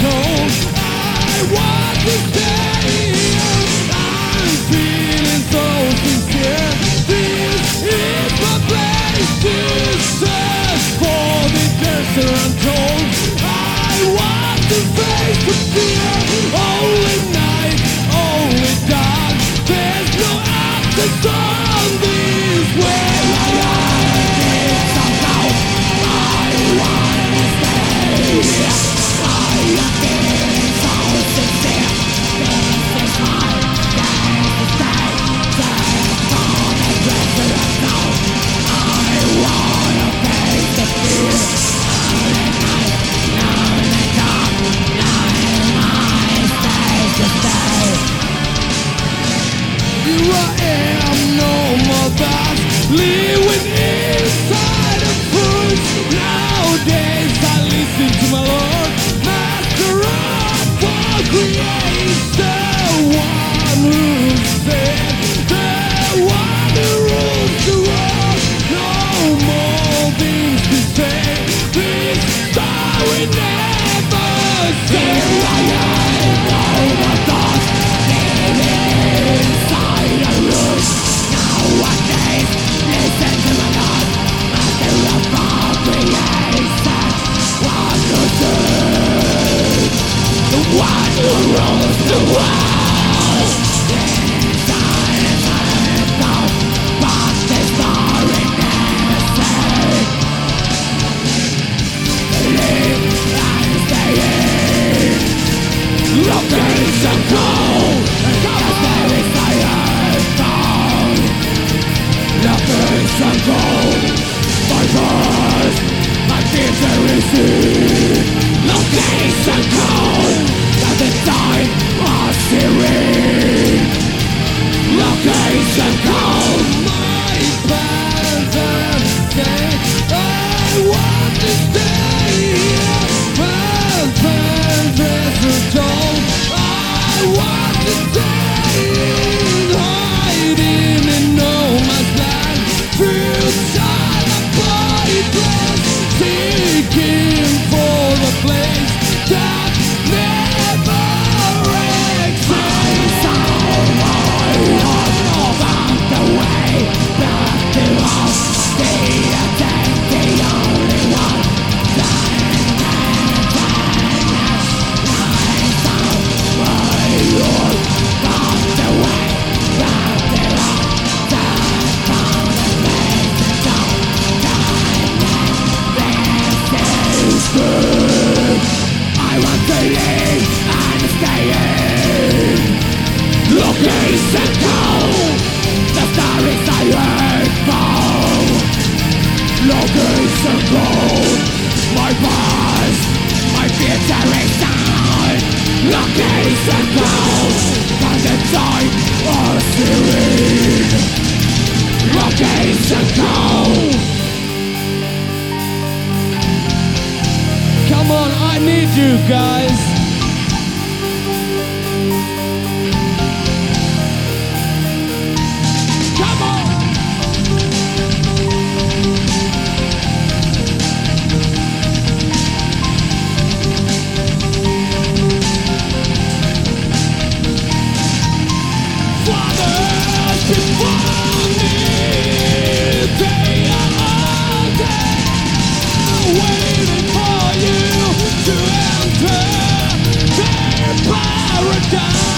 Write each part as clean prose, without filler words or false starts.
told. I want to stay here. I'm feeling so sincere. This is my place to search for the answer untold. I want to face the fear. Only night, only dark. There's no answers on this way. Somehow I want to stay here. I am feeling so sincere. This is my place to stay. Search for the answer untold. I wanna face the fear. Only night, only dark. Not in my space to stay. Here I am, no more thoughts, living inside a fruit. Nowadays I listen to my Lord, Master of all creation, one who said, the one who rules the world. No more things to say, this story never said. Here I am, no more thoughts, living inside a room. Nowadays, listen to my Lord, Master of all creation, one who said, the one who rules the world. Inside is a thought, but the story never said. Believe and stay in. Location cold, cause there is fire found. Location cold, my past, my future is in. Location cold, that the time was serene. Location cold, my plans are set. I want to stay here. My plans are told. I want to stay in, hiding in no man's land. Future of pointless, seeking for a place that never exists. I found the way back to home. The attempt, the only one. I want to live and stay in. Location cold, the stories I heard fall. Location cold, my past, my future is sound. Location cold, and the time was serene. Location cold. Come on, I need you guys. Come on. Fathers before me, they are all dead, waiting for you to enter their paradise.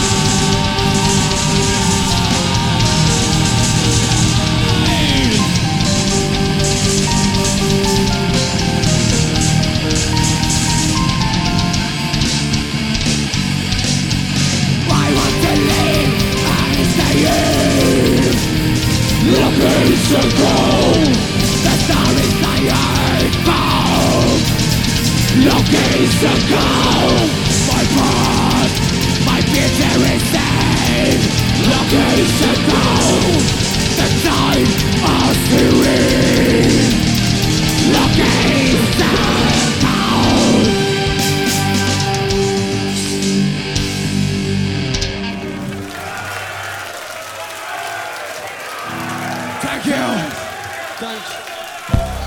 I want to live and stay in. Location cold, the stories I heard fall. Location cold, my past, my future is safe. Location cold, the time of serene. Location cold. Thank you. Thanks.